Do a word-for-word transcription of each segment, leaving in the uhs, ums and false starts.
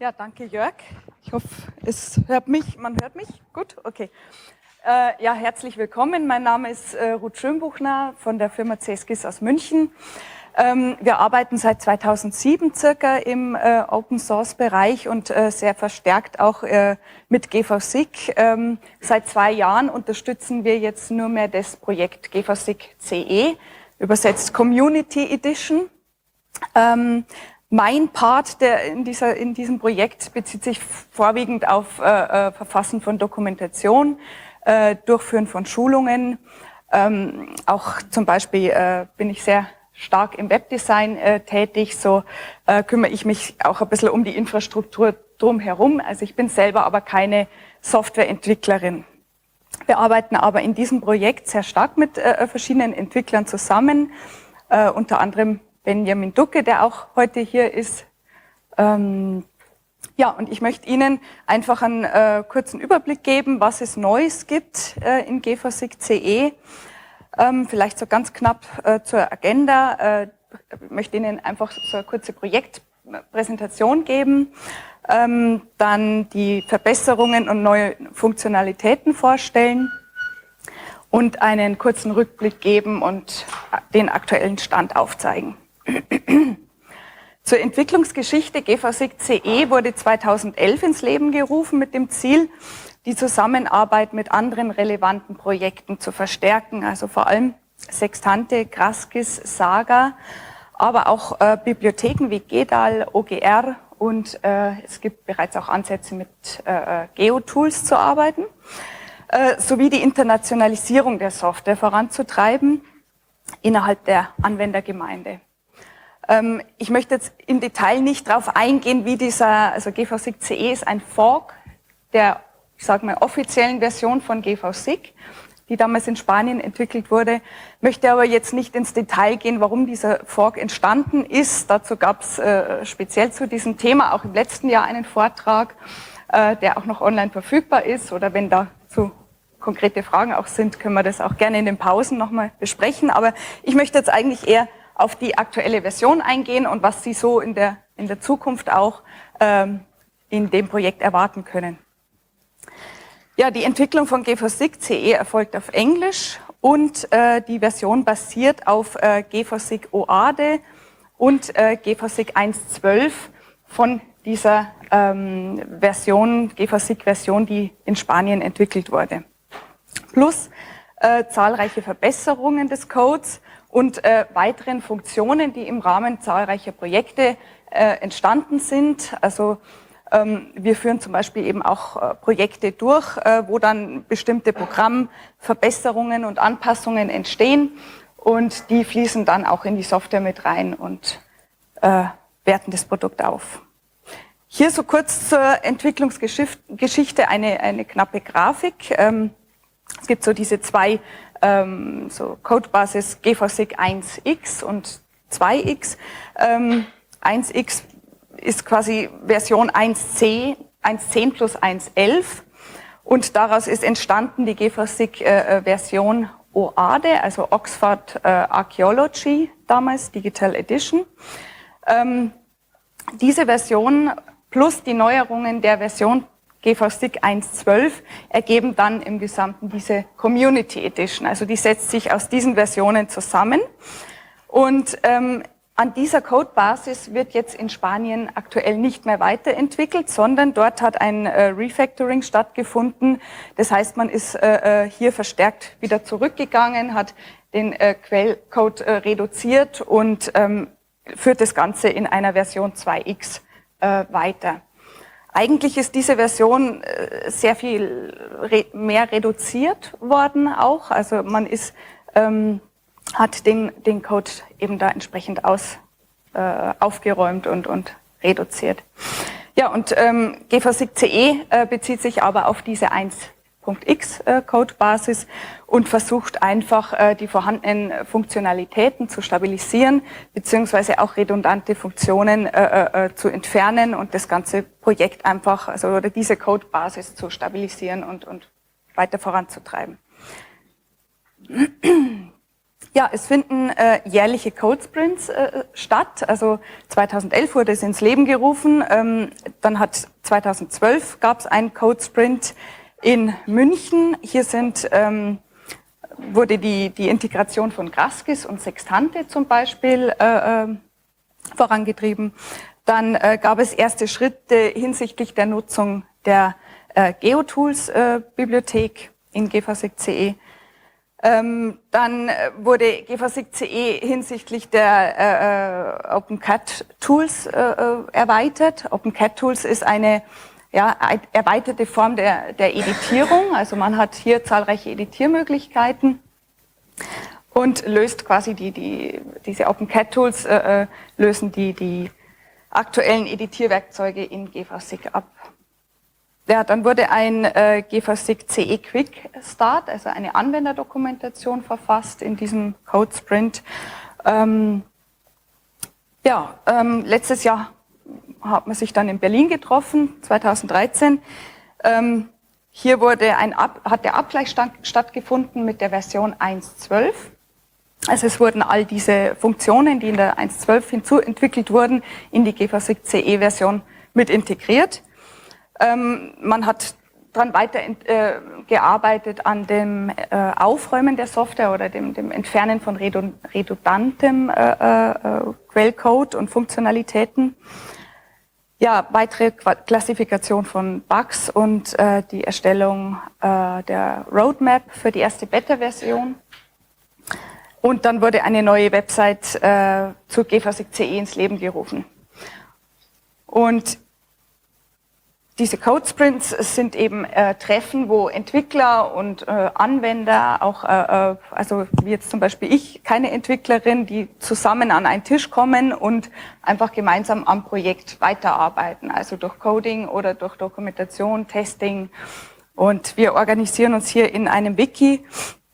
Ja, danke Jörg. Ich hoffe, es hört mich, man hört mich. Gut, okay. Äh, ja, herzlich willkommen. Mein Name ist äh, Ruth Schönbuchner von der Firma C S G I S aus München. Ähm, wir arbeiten seit zweitausendsieben circa im äh, Open Source Bereich und äh, sehr verstärkt auch äh, mit G V S I G. Ähm, seit zwei Jahren unterstützen wir jetzt nur mehr das Projekt G V S I G C E, übersetzt Community Edition. Ähm, Mein Part der in, dieser, in diesem Projekt bezieht sich vorwiegend auf äh, Verfassen von Dokumentation, äh, Durchführen von Schulungen. Ähm, auch zum Beispiel äh, bin ich sehr stark im Webdesign äh, tätig, so äh, kümmere ich mich auch ein bisschen um die Infrastruktur drumherum. Also ich bin selber aber keine Softwareentwicklerin. Wir arbeiten aber in diesem Projekt sehr stark mit äh, verschiedenen Entwicklern zusammen, äh, unter anderem Benjamin Ducke, der auch heute hier ist. Ähm, ja, und ich möchte Ihnen einfach einen äh, kurzen Überblick geben, was es Neues gibt äh, in G V S I G C E. Ähm, vielleicht so ganz knapp äh, zur Agenda. Äh, ich möchte Ihnen einfach so eine kurze Projektpräsentation geben, ähm, dann die Verbesserungen und neue Funktionalitäten vorstellen und einen kurzen Rückblick geben und den aktuellen Stand aufzeigen. Zur Entwicklungsgeschichte. G V S I G C E wurde zweitausendelf ins Leben gerufen mit dem Ziel, die Zusammenarbeit mit anderen relevanten Projekten zu verstärken, also vor allem Sextante, Graskis, Saga, aber auch äh, Bibliotheken wie GEDAL, O G R und äh, es gibt bereits auch Ansätze mit äh, Geotools zu arbeiten, äh, sowie die Internationalisierung der Software voranzutreiben innerhalb der Anwendergemeinde. Ich möchte jetzt im Detail nicht darauf eingehen, wie dieser, also G V S I G C E ist ein Fork der, ich sage mal, offiziellen Version von G V S I G, die damals in Spanien entwickelt wurde, möchte aber jetzt nicht ins Detail gehen, warum dieser Fork entstanden ist. Dazu gab es äh, speziell zu diesem Thema auch im letzten Jahr einen Vortrag, äh, der auch noch online verfügbar ist, oder wenn dazu konkrete Fragen auch sind, können wir das auch gerne in den Pausen nochmal besprechen, aber ich möchte jetzt eigentlich eher auf die aktuelle Version eingehen und was Sie so in der, in der Zukunft auch ähm, in dem Projekt erwarten können. Ja, die Entwicklung von G V S I G C E erfolgt auf Englisch und äh, die Version basiert auf äh, G V S I G OADE und äh, G V S I G eins Punkt zwölf von dieser ähm, Version, G V S I G-Version, die in Spanien entwickelt wurde. Plus äh, zahlreiche Verbesserungen des Codes und äh, weiteren Funktionen, die im Rahmen zahlreicher Projekte äh, entstanden sind. Also ähm, wir führen zum Beispiel eben auch äh, Projekte durch, äh, wo dann bestimmte Programmverbesserungen und Anpassungen entstehen und die fließen dann auch in die Software mit rein und äh, werten das Produkt auf. Hier so kurz zur Entwicklungsgeschichte eine, eine knappe Grafik. Ähm, es gibt so diese zwei Ähm, so Codebasis G V S I G eins X und zwei X. Ähm, eins X ist quasi Version eins C, eins Punkt zehn plus eins Punkt elf und daraus ist entstanden die G V S I G äh, Version OADE, also Oxford äh, Archaeology, damals Digital Edition. Ähm, diese Version plus die Neuerungen der Version G V S I G eins Punkt zwölf ergeben dann im Gesamten diese Community Edition. Also die setzt sich aus diesen Versionen zusammen. Und ähm, an dieser Codebasis wird jetzt in Spanien aktuell nicht mehr weiterentwickelt, sondern dort hat ein äh, Refactoring stattgefunden. Das heißt, man ist äh, hier verstärkt wieder zurückgegangen, hat den äh, Quellcode äh, reduziert und ähm, führt das Ganze in einer Version zwei X äh, weiter. Eigentlich ist diese Version sehr viel mehr reduziert worden auch. Also man ist, ähm, hat den, den Code eben da entsprechend aus, äh, aufgeräumt und, und reduziert. Ja, und ähm, G V S I G C E äh, bezieht sich aber auf diese eins Punkt X äh, Codebasis und versucht einfach äh, die vorhandenen Funktionalitäten zu stabilisieren beziehungsweise auch redundante Funktionen äh, äh, zu entfernen und das ganze Projekt einfach, also oder diese Codebasis zu stabilisieren und, und weiter voranzutreiben. Ja, Ja, es finden äh, jährliche Code Sprints äh, statt. Also zweitausendelf wurde es ins Leben gerufen. Ähm, dann hat zweitausendzwölf gab es einen Code Sprint in München. Hier sind ähm, wurde die, die Integration von Graskis und Sextante zum Beispiel äh, äh, vorangetrieben. Dann äh, gab es erste Schritte hinsichtlich der Nutzung der äh, GeoTools-Bibliothek äh, in gfasig.ce. Ähm, dann wurde gfasig.ce hinsichtlich der äh, OpenCAD-Tools äh, erweitert. OpenCAD-Tools ist eine ja, erweiterte Form der, der Editierung. Also man hat hier zahlreiche Editiermöglichkeiten und löst quasi die, die diese OpenCAD-Tools äh, lösen die, die aktuellen Editierwerkzeuge in gfasig ab. Ja, dann wurde ein äh, gfasig.ce Quick Start, also eine Anwenderdokumentation verfasst in diesem Code Sprint. Ähm, ja, ähm, letztes Jahr hat man sich dann in Berlin getroffen, zweitausenddreizehn. Ähm, hier wurde ein Ab hat der Abgleich stand, stattgefunden mit der Version eins Punkt zwölf. Also es wurden all diese Funktionen, die in der eins Punkt zwölf hinzuentwickelt wurden, in die gfasig.ce-Version mit integriert. Ähm, man hat daran weiter äh, gearbeitet an dem äh, Aufräumen der Software oder dem, dem Entfernen von redundantem äh, äh, Quellcode und Funktionalitäten. Ja, weitere Klassifikation von Bugs und äh, die Erstellung äh, der Roadmap für die erste Beta-Version. Und dann wurde eine neue Website äh, zu gfasig.ce ins Leben gerufen. Und diese Code Sprints sind eben äh, Treffen, wo Entwickler und äh, Anwender, auch äh, also wie jetzt zum Beispiel ich, keine Entwicklerin, die zusammen an einen Tisch kommen und einfach gemeinsam am Projekt weiterarbeiten, also durch Coding oder durch Dokumentation, Testing. Und wir organisieren uns hier in einem Wiki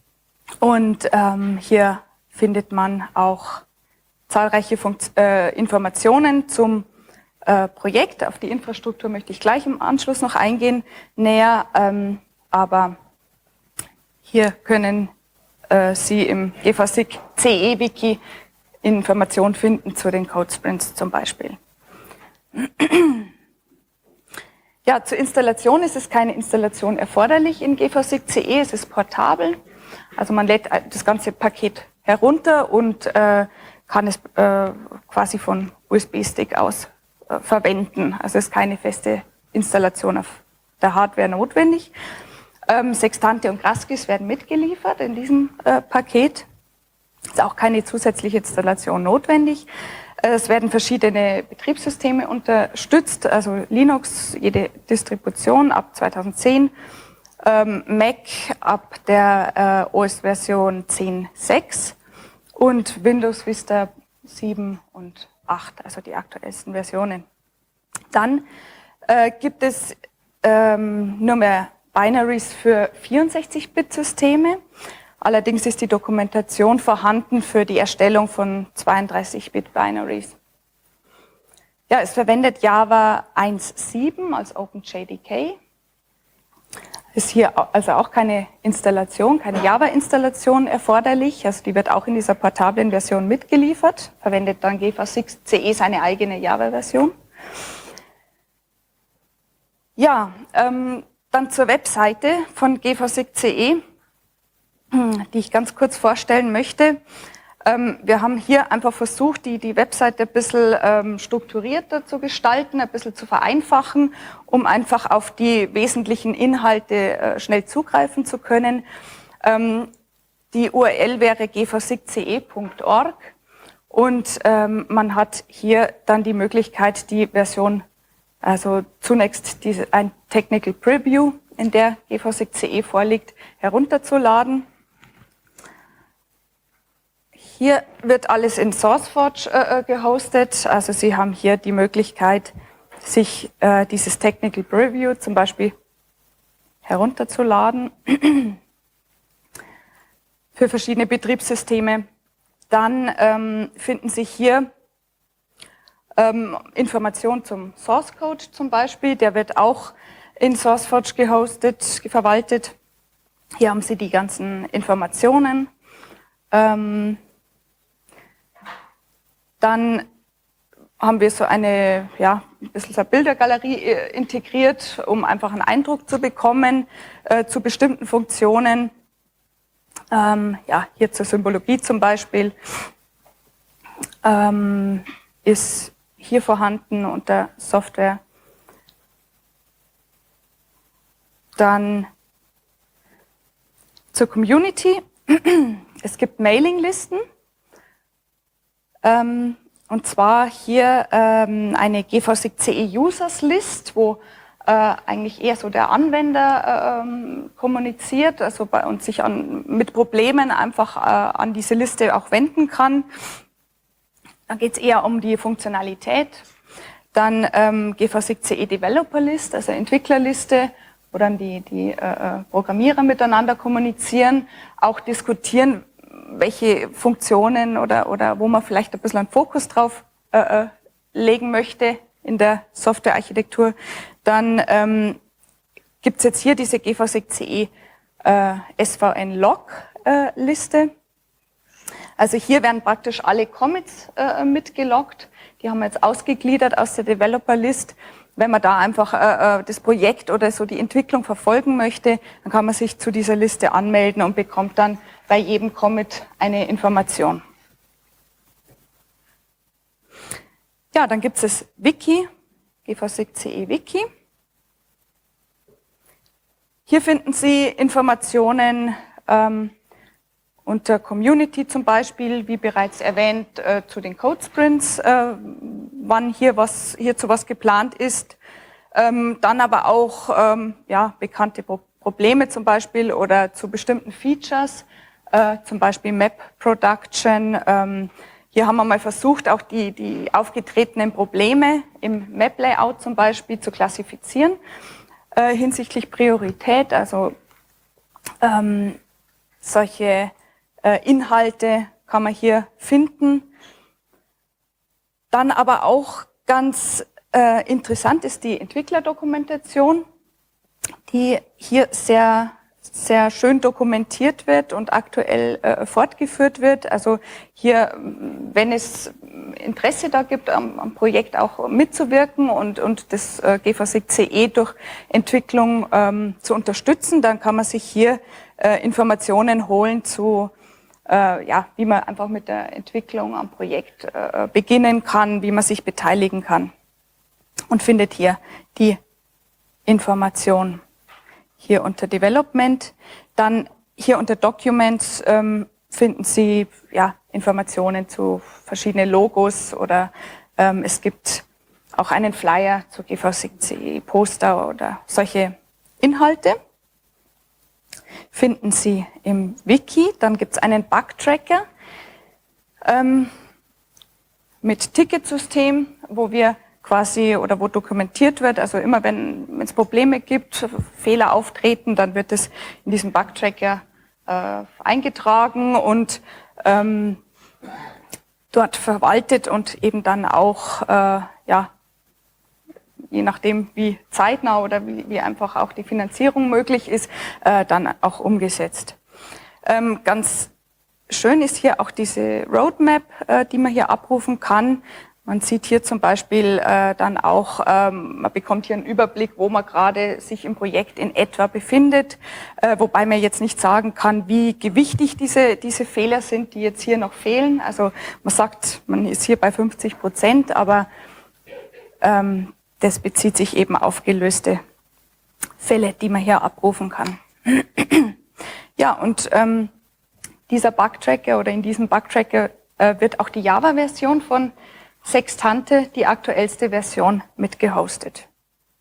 und ähm, hier findet man auch zahlreiche Funkt- äh, Informationen zum Projekt. Auf die Infrastruktur möchte ich gleich im Anschluss noch eingehen, näher, ähm, aber hier können äh, Sie im gfasig.ce Wiki Informationen finden zu den Code Sprints zum Beispiel. Ja, zur Installation ist es keine Installation erforderlich in gfasig.ce, es ist portabel, also man lädt das ganze Paket herunter und äh, kann es äh, quasi von U S B-Stick aus verwenden. Also es ist keine feste Installation auf der Hardware notwendig. Ähm, Sextante und Graskis werden mitgeliefert in diesem äh, Paket. Ist auch keine zusätzliche Installation notwendig. Äh, es werden verschiedene Betriebssysteme unterstützt, also Linux, jede Distribution ab zweitausendzehn, ähm, Mac ab der äh, O S-Version zehn Punkt sechs und Windows Vista sieben und acht, also die aktuellsten Versionen. Dann äh, gibt es ähm, nur mehr Binaries für vierundsechzig Bit Systeme. Allerdings ist die Dokumentation vorhanden für die Erstellung von zweiunddreißig Bit Binaries. Ja, es verwendet Java eins Punkt sieben als OpenJDK. Ist hier also auch keine Installation, keine Java-Installation erforderlich. Also die wird auch in dieser portablen Version mitgeliefert. Verwendet dann gfasig.ce seine eigene Java-Version. Ja, ähm, dann zur Webseite von gfasig.ce, die ich ganz kurz vorstellen möchte. Ähm, wir haben hier einfach versucht, die, die Webseite ein bisschen ähm, strukturierter zu gestalten, ein bisschen zu vereinfachen, um einfach auf die wesentlichen Inhalte äh, schnell zugreifen zu können. Ähm, die U R L wäre gfasig.ce Punkt org und ähm, man hat hier dann die Möglichkeit, die Version, also zunächst diese, ein Technical Preview, in der gfasig.ce vorliegt, herunterzuladen. Hier wird alles in SourceForge äh, gehostet, also Sie haben hier die Möglichkeit, sich äh, dieses Technical Preview zum Beispiel herunterzuladen für verschiedene Betriebssysteme. Dann ähm, finden sich hier ähm, Informationen zum Source Code zum Beispiel, der wird auch in SourceForge gehostet, verwaltet. Hier haben Sie die ganzen Informationen. Ähm, dann haben wir so eine, ja, ein bisschen so eine Bildergalerie integriert, um einfach einen Eindruck zu bekommen äh, zu bestimmten Funktionen. Ähm, ja, hier zur Symbologie zum Beispiel ähm, ist hier vorhanden unter Software. Dann zur Community. Es gibt Mailinglisten. Ähm, Und zwar hier ähm, eine G V S I G C E Users List, wo äh, eigentlich eher so der Anwender ähm, kommuniziert, also bei uns sich an, mit Problemen einfach äh, an diese Liste auch wenden kann. Da geht es eher um die Funktionalität. Dann ähm, G V S I G C E Developer List, also Entwicklerliste, wo dann die, die äh, Programmierer miteinander kommunizieren, auch diskutieren, welche Funktionen oder, oder wo man vielleicht ein bisschen einen Fokus drauf äh, legen möchte in der Softwarearchitektur. Dann ähm, gibt es jetzt hier diese G V S I G C E äh, S V N-Log-Liste. Äh, also hier werden praktisch alle Commits äh, mitgeloggt. Die haben wir jetzt ausgegliedert aus der Developer-List. Wenn man da einfach äh, das Projekt oder so die Entwicklung verfolgen möchte, dann kann man sich zu dieser Liste anmelden und bekommt dann bei jedem Commit eine Information. Ja, dann gibt es das Wiki, G V S I G C E Wiki. Hier finden Sie Informationen ähm, unter Community zum Beispiel, wie bereits erwähnt, äh, zu den Code Sprints, äh, wann hier was, hierzu was geplant ist. Ähm, dann aber auch ähm, ja, bekannte Pro Probleme zum Beispiel oder zu bestimmten Features, äh, zum Beispiel Map Production. Ähm, hier haben wir mal versucht, auch die, die aufgetretenen Probleme im Map Layout zum Beispiel zu klassifizieren äh, hinsichtlich Priorität. Also ähm, solche äh, Inhalte kann man hier finden. Dann aber auch ganz äh, interessant ist die Entwicklerdokumentation, die hier sehr, sehr schön dokumentiert wird und aktuell äh, fortgeführt wird. Also hier, wenn es Interesse da gibt, am, am Projekt auch mitzuwirken und, und das äh, G V S I G C E durch Entwicklung ähm, zu unterstützen, dann kann man sich hier äh, Informationen holen zu Äh, ja, wie man einfach mit der Entwicklung am Projekt äh, beginnen kann, wie man sich beteiligen kann. Und findet hier die Information hier unter Development. Dann hier unter Documents ähm, finden Sie ja, Informationen zu verschiedenen Logos oder ähm, es gibt auch einen Flyer zu G V S I G C E, Poster oder solche Inhalte. Finden Sie im Wiki. Dann gibt es einen Bug-Tracker ähm, mit Ticketsystem, wo wir quasi oder wo dokumentiert wird, also immer wenn es Probleme gibt, Fehler auftreten, dann wird es in diesem Bug-Tracker äh, eingetragen und ähm, dort verwaltet und eben dann auch äh, ja, je nachdem, wie zeitnah oder wie, wie einfach auch die Finanzierung möglich ist, äh, dann auch umgesetzt. Ähm, ganz schön ist hier auch diese Roadmap, äh, die man hier abrufen kann. Man sieht hier zum Beispiel äh, dann auch, ähm, man bekommt hier einen Überblick, wo man gerade sich im Projekt in etwa befindet, äh, wobei man jetzt nicht sagen kann, wie gewichtig diese, diese Fehler sind, die jetzt hier noch fehlen. Also man sagt, man ist hier bei fünfzig Prozent, aber ähm, das bezieht sich eben auf gelöste Fälle, die man hier abrufen kann. Ja, und ähm, dieser Bug-Tracker oder in diesem Bug-Tracker äh, wird auch die Java-Version von Sextante, die aktuellste Version, mit gehostet.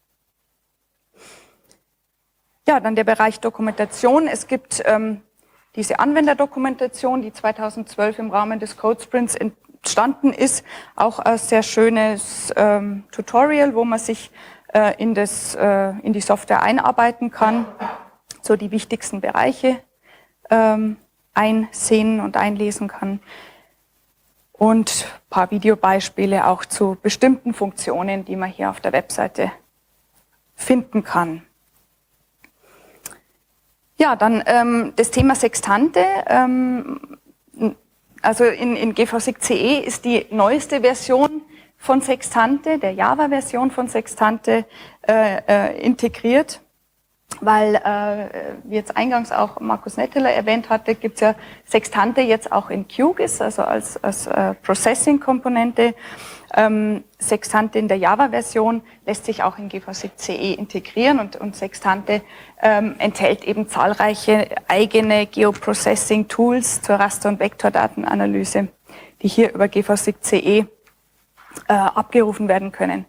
Ja, dann der Bereich Dokumentation. Es gibt ähm, diese Anwenderdokumentation, die zweitausendzwölf im Rahmen des Code Sprints entstanden ist, auch ein sehr schönes ähm, Tutorial, wo man sich äh, in, das, äh, in die Software einarbeiten kann, so die wichtigsten Bereiche ähm, einsehen und einlesen kann und ein paar Videobeispiele auch zu bestimmten Funktionen, die man hier auf der Webseite finden kann. Ja, dann ähm, das Thema Sextante. Ähm, also in, in G V sig C E ist die neueste Version von Sextante, der Java-Version von Sextante, äh, äh, integriert, weil, äh, wie jetzt eingangs auch Markus Netteler erwähnt hatte, gibt es ja Sextante jetzt auch in QGIS, also als, als äh, Processing-Komponente. Ähm, Sextante in der Java-Version lässt sich auch in G V sig C E integrieren und, und Sextante ähm, enthält eben zahlreiche eigene Geoprocessing-Tools zur Raster- und Vektordatenanalyse, die hier über G V sig C E äh, abgerufen werden können.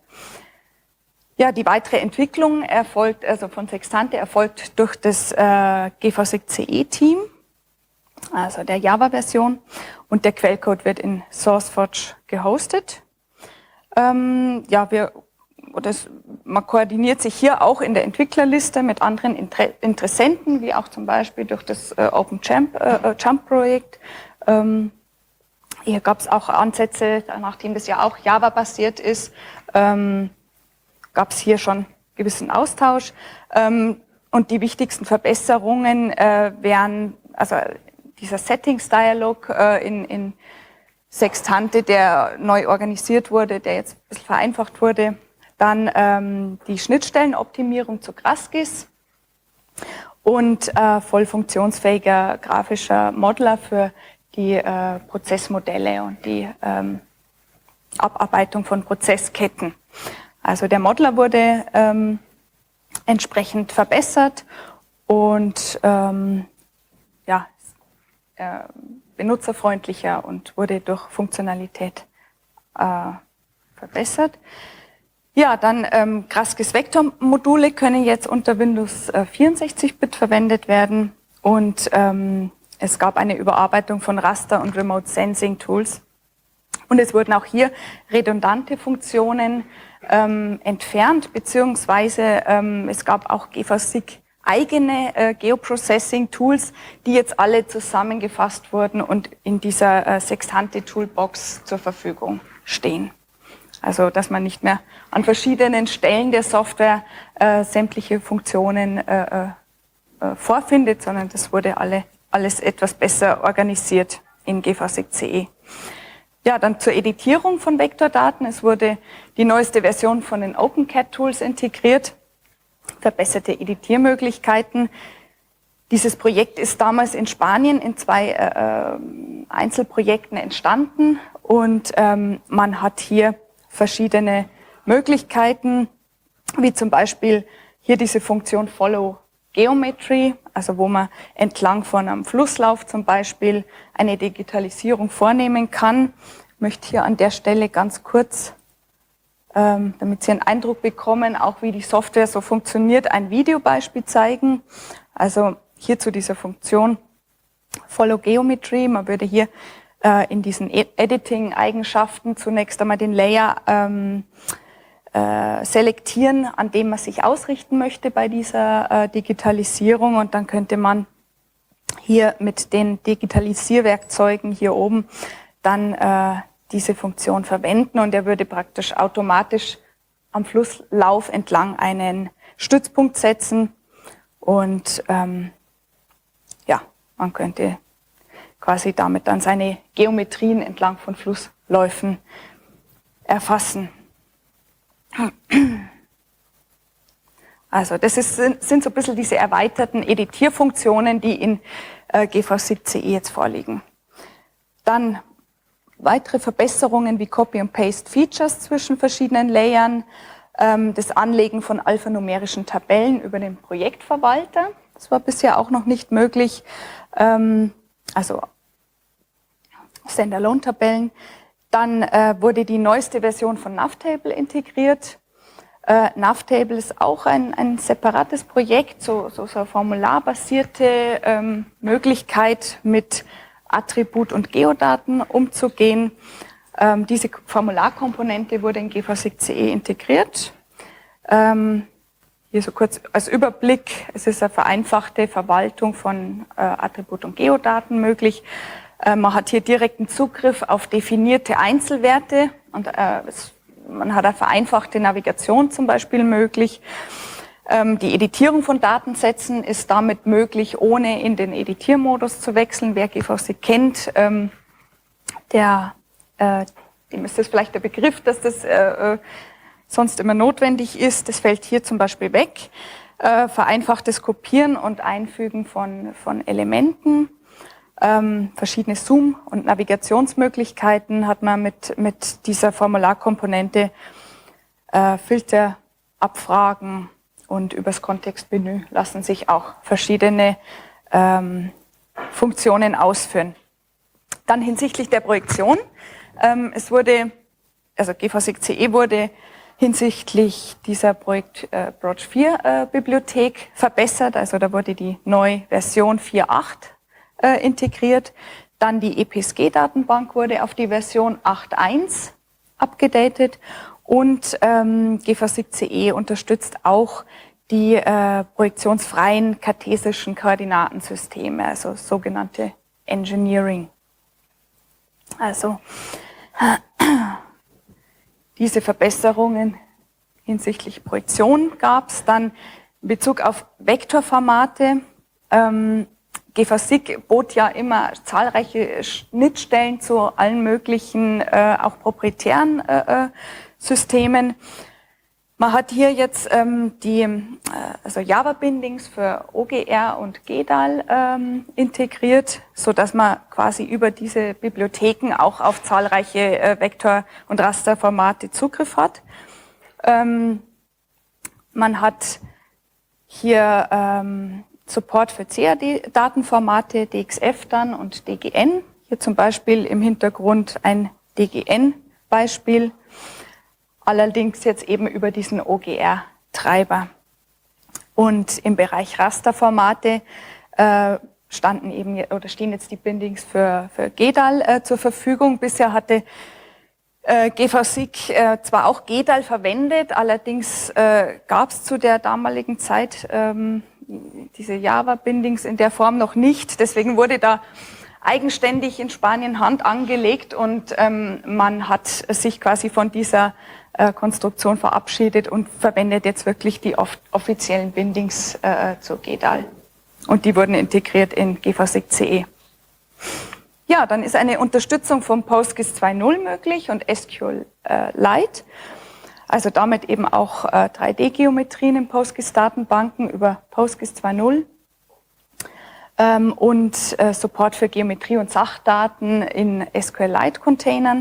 Ja, die weitere Entwicklung erfolgt, also von Sextante erfolgt durch das äh, G V sig C E-Team, also der Java-Version, und der Quellcode wird in SourceForge gehostet. Ähm, ja, wir, oder es, man koordiniert sich hier auch in der Entwicklerliste mit anderen Inter Interessenten, wie auch zum Beispiel durch das äh, OpenJump-Projekt. Äh, ähm, hier gab es auch Ansätze, nachdem das ja auch Java-basiert ist, ähm, gab es hier schon gewissen Austausch. Ähm, und die wichtigsten Verbesserungen äh, wären, also dieser Settings-Dialog äh, in, in Sextante, der neu organisiert wurde, der jetzt ein bisschen vereinfacht wurde. Dann ähm, die Schnittstellenoptimierung zu GraphGIS und äh, voll funktionsfähiger grafischer Modeler für die äh, Prozessmodelle und die ähm, Abarbeitung von Prozessketten. Also der Modeler wurde ähm, entsprechend verbessert und ähm, ja, äh, benutzerfreundlicher und wurde durch Funktionalität äh, verbessert. Ja, dann ähm, GraphGIS-Vektor-Module können jetzt unter Windows äh, vierundsechzig Bit verwendet werden und ähm, es gab eine Überarbeitung von Raster- und Remote-Sensing-Tools. Und es wurden auch hier redundante Funktionen ähm, entfernt, beziehungsweise ähm, es gab auch G V sig eigene äh, Geoprocessing-Tools, die jetzt alle zusammengefasst wurden und in dieser äh, Sextante-Toolbox zur Verfügung stehen. Also, dass man nicht mehr an verschiedenen Stellen der Software äh, sämtliche Funktionen äh, äh, vorfindet, sondern das wurde alle, alles etwas besser organisiert in G V sig C E. Ja, dann zur Editierung von Vektordaten. Es wurde die neueste Version von den OpenCAD-Tools integriert, verbesserte Editiermöglichkeiten. Dieses Projekt ist damals in Spanien in zwei äh, Einzelprojekten entstanden und ähm, man hat hier verschiedene Möglichkeiten, wie zum Beispiel hier diese Funktion Follow Geometry, also wo man entlang von einem Flusslauf zum Beispiel eine Digitalisierung vornehmen kann. Ich möchte hier an der Stelle ganz kurz, ähm, damit Sie einen Eindruck bekommen, auch wie die Software so funktioniert, ein Videobeispiel zeigen. Also hier zu dieser Funktion Follow Geometry. Man würde hier äh, in diesen Editing-Eigenschaften zunächst einmal den Layer ähm, äh, selektieren, an dem man sich ausrichten möchte bei dieser äh, Digitalisierung, und dann könnte man hier mit den Digitalisierwerkzeugen hier oben dann äh, diese Funktion verwenden und er würde praktisch automatisch am Flusslauf entlang einen Stützpunkt setzen und ähm, ja, man könnte quasi damit dann seine Geometrien entlang von Flussläufen erfassen. Also das ist, sind so ein bisschen diese erweiterten Editierfunktionen, die in äh, G V sig C E jetzt vorliegen. Dann weitere Verbesserungen wie Copy and Paste Features zwischen verschiedenen Layern, ähm, das Anlegen von alphanumerischen Tabellen über den Projektverwalter. Das war bisher auch noch nicht möglich. Ähm, also Standalone-Tabellen. Dann äh, wurde die neueste Version von Navtable integriert. Äh, Navtable ist auch ein, ein separates Projekt, so, so, so eine formularbasierte ähm, Möglichkeit mit Attribut- und Geodaten umzugehen. Ähm, diese Formularkomponente wurde in G V sig C E integriert. Ähm, hier so kurz als Überblick, es ist eine vereinfachte Verwaltung von äh, Attribut- und Geodaten möglich. Äh, man hat hier direkten Zugriff auf definierte Einzelwerte und äh, es, man hat eine vereinfachte Navigation zum Beispiel möglich. Ähm, die Editierung von Datensätzen ist damit möglich, ohne in den Editiermodus zu wechseln. Wer G V S I G kennt, ähm, der, äh, dem ist das vielleicht der Begriff, dass das äh, äh, sonst immer notwendig ist. Das fällt hier zum Beispiel weg. Äh, vereinfachtes Kopieren und Einfügen von, von Elementen. Ähm, verschiedene Zoom- und Navigationsmöglichkeiten hat man mit, mit dieser Formularkomponente. Äh, Filter, Abfragen und übers Kontextmenü lassen sich auch verschiedene ähm, Funktionen ausführen. Dann hinsichtlich der Projektion. Ähm, es wurde, also G V S I G C E wurde hinsichtlich dieser Projekt äh, Broad vier äh, Bibliothek verbessert. Also da wurde die neue Version vier Punkt acht äh, integriert. Dann die E P S G-Datenbank wurde auf die Version acht Punkt eins abgedatet. Und ähm, G V S I G C E unterstützt auch die äh, projektionsfreien kartesischen Koordinatensysteme, also sogenannte Engineering. Also diese Verbesserungen hinsichtlich Projektion gab es. Dann in Bezug auf Vektorformate. Ähm, G V S I G bot ja immer zahlreiche Schnittstellen zu allen möglichen, äh, auch proprietären äh, Systemen. Man hat hier jetzt ähm, die äh, also Java-Bindings für O G R und G D A L ähm, integriert, so dass man quasi über diese Bibliotheken auch auf zahlreiche äh, Vektor- und Rasterformate Zugriff hat. Ähm, man hat hier ähm, Support für C A D-Datenformate, D X F dann und D G N. Hier zum Beispiel im Hintergrund ein D G N-Beispiel. Allerdings jetzt eben über diesen O G R-Treiber. Und im Bereich Rasterformate äh, standen eben oder stehen jetzt die Bindings für, für G D A L äh, zur Verfügung. Bisher hatte äh, G V S I G äh, zwar auch G D A L verwendet, allerdings äh, gab es zu der damaligen Zeit ähm, diese Java-Bindings in der Form noch nicht. Deswegen wurde da eigenständig in Spanien Hand angelegt und ähm, man hat sich quasi von dieser äh, Konstruktion verabschiedet und verwendet jetzt wirklich die off offiziellen Bindings äh, zu G D A L. Und die wurden integriert in G V S I G C E. Ja, dann ist eine Unterstützung von PostGIS zwei Punkt null möglich und SQLite. Also damit eben auch äh, drei D-Geometrien in PostGIS-Datenbanken über PostGIS zwei Punkt null. Ähm, und äh, Support für Geometrie und Sachdaten in SQLite-Containern.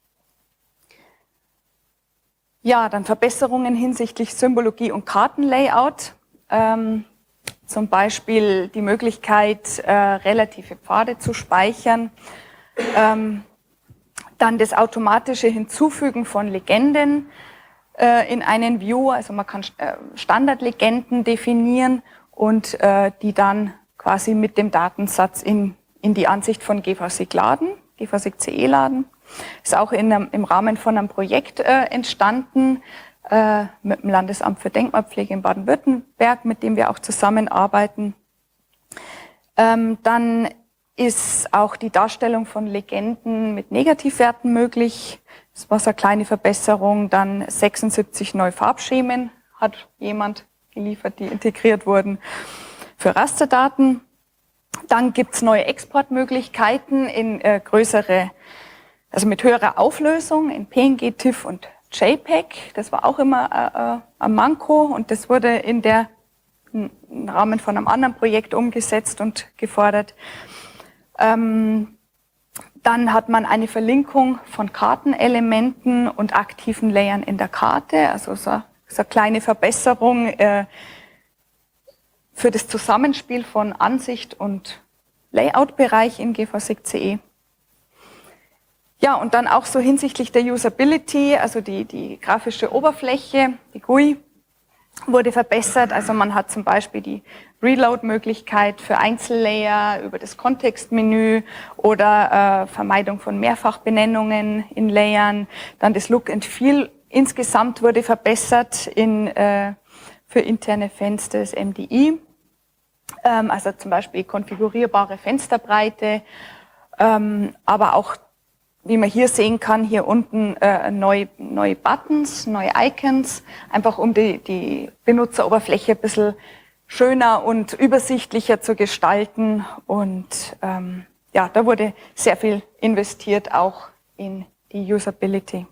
Ja, dann Verbesserungen hinsichtlich Symbologie und Kartenlayout. Ähm, zum Beispiel die Möglichkeit, äh, relative Pfade zu speichern. Ähm, dann das automatische Hinzufügen von Legenden äh, in einen View. Also man kann äh, Standardlegenden definieren und äh, die dann quasi mit dem Datensatz in, in die Ansicht von G V S I G laden, G V S I G C E laden. Ist auch in einem, im Rahmen von einem Projekt äh, entstanden äh, mit dem Landesamt für Denkmalpflege in Baden-Württemberg, mit dem wir auch zusammenarbeiten. Ähm, dann ist auch die Darstellung von Legenden mit Negativwerten möglich. Das war so eine kleine Verbesserung. Dann sechsundsiebzig neue Farbschemen hat jemand geliefert, die integriert wurden für Rasterdaten. Dann gibt's neue Exportmöglichkeiten in äh, größere, also mit höherer Auflösung in P N G, TIFF und JPEG. Das war auch immer äh, ein Manko und das wurde in der im Rahmen von einem anderen Projekt umgesetzt und gefordert. Ähm, dann hat man eine Verlinkung von Kartenelementen und aktiven Layern in der Karte, also so, so eine kleine Verbesserung äh, für das Zusammenspiel von Ansicht und Layout-Bereich in G V S I G C E. Ja, und dann auch so hinsichtlich der Usability, also die, die grafische Oberfläche, die G U I, wurde verbessert. Also man hat zum Beispiel die Reload-Möglichkeit für Einzellayer über das Kontextmenü oder äh, Vermeidung von Mehrfachbenennungen in Layern. Dann das Look and Feel insgesamt wurde verbessert in, äh, für interne Fenster des M D I. Ähm, also zum Beispiel konfigurierbare Fensterbreite, ähm, aber auch wie man hier sehen kann, hier unten äh, neue, neue Buttons, neue Icons, einfach um die, die Benutzeroberfläche ein bisschen schöner und übersichtlicher zu gestalten. Und ähm, ja, da wurde sehr viel investiert, auch in die Usability.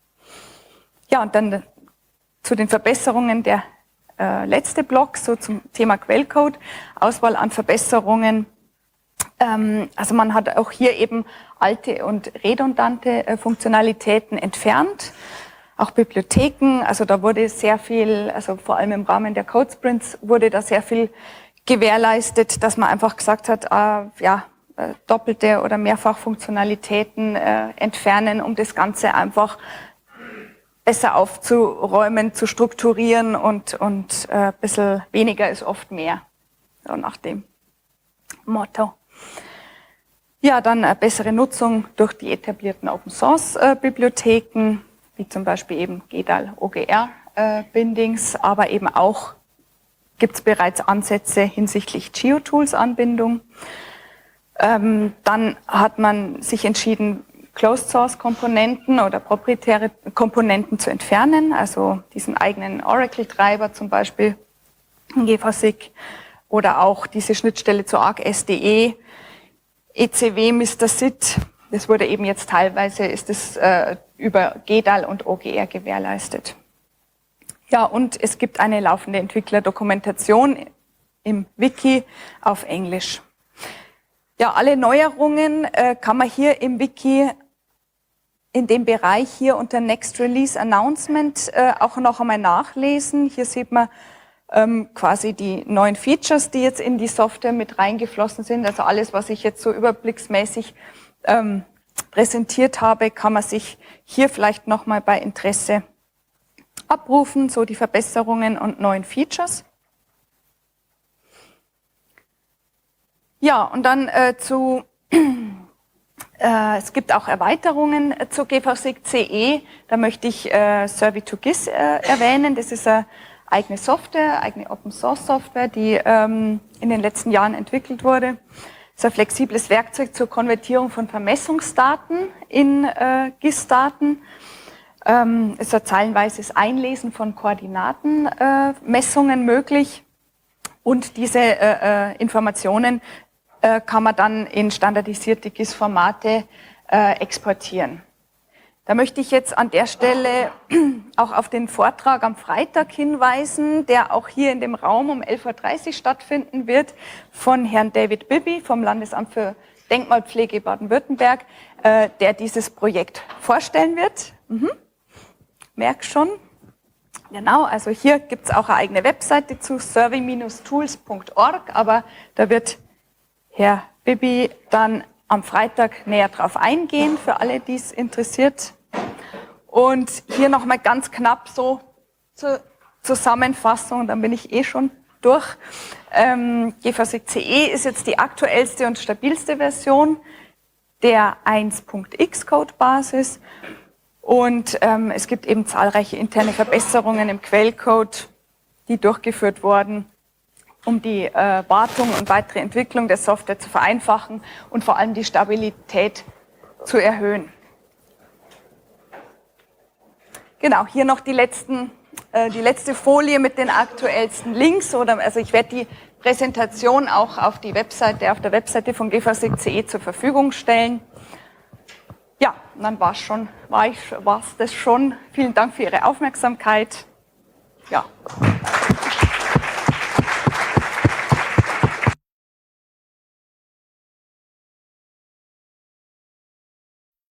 Ja, und dann zu den Verbesserungen, der äh, letzte Block, so zum Thema Quellcode, Auswahl an Verbesserungen. Ähm, also man hat auch hier eben alte und redundante äh, Funktionalitäten entfernt, auch Bibliotheken, also da wurde sehr viel, also vor allem im Rahmen der Code Sprints wurde da sehr viel gewährleistet, dass man einfach gesagt hat, äh, ja, äh, doppelte oder Mehrfachfunktionalitäten äh, entfernen, um das Ganze einfach besser aufzuräumen, zu strukturieren und, und äh, ein bisschen weniger ist oft mehr, so nach dem Motto. Ja, dann eine bessere Nutzung durch die etablierten Open-Source-Bibliotheken, wie zum Beispiel eben G D A L, O G R-Bindings, aber eben auch gibt es bereits Ansätze hinsichtlich GeoTools-Anbindung. Ähm, dann hat man sich entschieden, Closed-Source-Komponenten oder proprietäre Komponenten zu entfernen, also diesen eigenen Oracle-Treiber zum Beispiel, G V S I C, oder auch diese Schnittstelle zu ArcSDE, E C W, Mister S I D, das wurde eben jetzt teilweise, ist es äh, über G D A L und O G R gewährleistet. Ja, und es gibt eine laufende Entwicklerdokumentation im Wiki auf Englisch. Ja, alle Neuerungen äh, kann man hier im Wiki in dem Bereich hier unter Next Release Announcement äh, auch noch einmal nachlesen. Hier sieht man ähm, quasi die neuen Features, die jetzt in die Software mit reingeflossen sind. Also alles, was ich jetzt so überblicksmäßig ähm, präsentiert habe, kann man sich hier vielleicht noch mal bei Interesse abrufen, so die Verbesserungen und neuen Features. Ja, und dann äh, zu, äh, es gibt auch Erweiterungen äh, zu G V S I C C E, da möchte ich äh, Survey to G I S äh, erwähnen, das ist eine eigene Software, eigene Open Source Software, die ähm, in den letzten Jahren entwickelt wurde. Das ist ein flexibles Werkzeug zur Konvertierung von Vermessungsdaten in äh, G I S-Daten. Ähm, es ist ein zeilenweises Einlesen von Koordinatenmessungen äh, möglich und diese äh, äh, Informationen äh, kann man dann in standardisierte G I S-Formate äh, exportieren. Da möchte ich jetzt an der Stelle auch auf den Vortrag am Freitag hinweisen, der auch hier in dem Raum um elf Uhr dreißig stattfinden wird, von Herrn David Bibby vom Landesamt für Denkmalpflege Baden-Württemberg, äh, der dieses Projekt vorstellen wird. Mhm. Merk schon. Genau, also hier gibt es auch eine eigene Webseite zu survey Bindestrich tools Punkt org, aber da wird Herr Bibby dann am Freitag näher drauf eingehen, für alle, die es interessiert. Und hier nochmal ganz knapp so zur Zusammenfassung, dann bin ich eh schon durch. Ähm, G V S I C C E ist jetzt die aktuellste und stabilste Version der eins Punkt x Code-Basis. Und ähm, es gibt eben zahlreiche interne Verbesserungen im Quellcode, die durchgeführt wurden, um die äh, Wartung und weitere Entwicklung der Software zu vereinfachen und vor allem die Stabilität zu erhöhen. Genau, hier noch die, letzten, äh, die letzte Folie mit den aktuellsten Links. Oder, also ich werde die Präsentation auch auf, die Webseite, auf der Webseite von G V S I C C E zur Verfügung stellen. Ja, und dann war's schon, war ich, war's das schon. Vielen Dank für Ihre Aufmerksamkeit. Ja.